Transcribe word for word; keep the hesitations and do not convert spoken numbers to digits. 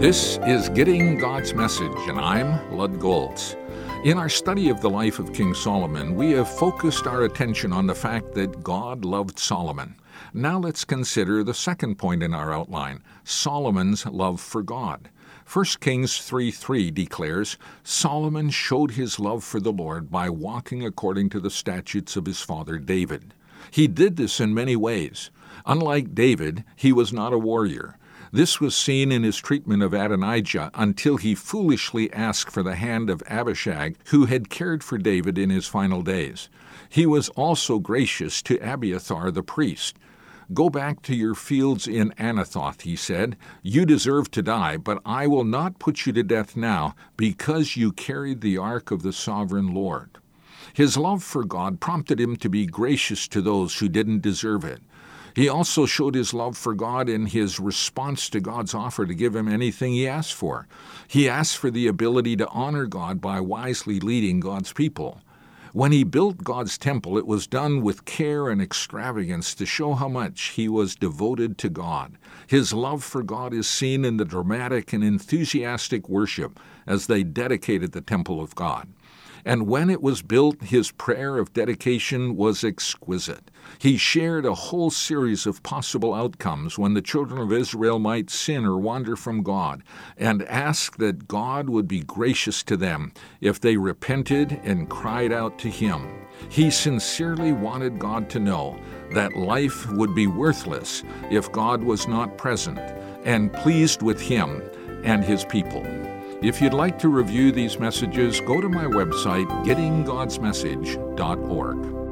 This is Getting God's Message, and I'm Lud Goltz. In our study of the life of King Solomon, we have focused our attention on the fact that God loved Solomon. Now let's consider the second point in our outline, Solomon's love for God. First Kings three three declares, Solomon showed his love for the Lord by walking according to the statutes of his father David. He did this in many ways. Unlike David, he was not a warrior. This was seen in his treatment of Adonijah until he foolishly asked for the hand of Abishag, who had cared for David in his final days. He was also gracious to Abiathar the priest. Go back to your fields in Anathoth, he said. You deserve to die, but I will not put you to death now, because you carried the ark of the sovereign Lord. His love for God prompted him to be gracious to those who didn't deserve it. He also showed his love for God in his response to God's offer to give him anything he asked for. He asked for the ability to honor God by wisely leading God's people. When he built God's temple, it was done with care and extravagance to show how much he was devoted to God. His love for God is seen in the dramatic and enthusiastic worship as they dedicated the temple of God. And when it was built, his prayer of dedication was exquisite. He shared a whole series of possible outcomes when the children of Israel might sin or wander from God, and asked that God would be gracious to them if they repented and cried out to him. He sincerely wanted God to know that life would be worthless if God was not present and pleased with him and his people. If you'd like to review these messages, go to my website, getting gods message dot org.